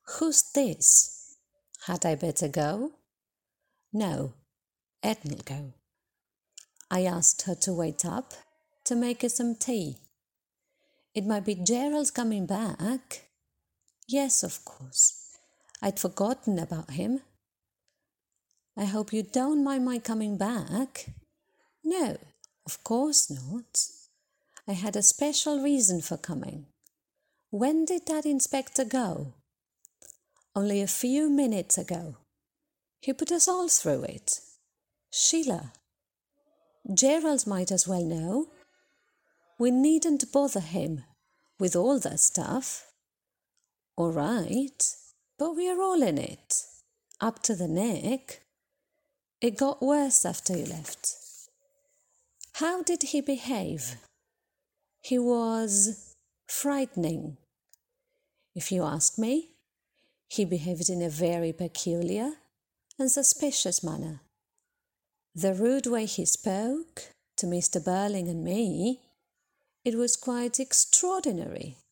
Who's this? Had I better go? No, Edna'll go. I asked her to wait up to make us some tea. It might be Gerald's coming back. Yes, of course. I'd forgotten about him. I hope you don't mind my coming back. No, of course not. I had a special reason for coming. When did that inspector go? Only a few minutes ago. He put us all through it. Sheila, Gerald might as well know. We needn't bother him with all that stuff. All right, but we are all in it, up to the neck. It got worse after you left. How did he behave? He was frightening. If you ask me, he behaved in a very peculiar and suspicious manner. The rude way he spoke to Mr. Burling and me, it was quite extraordinary.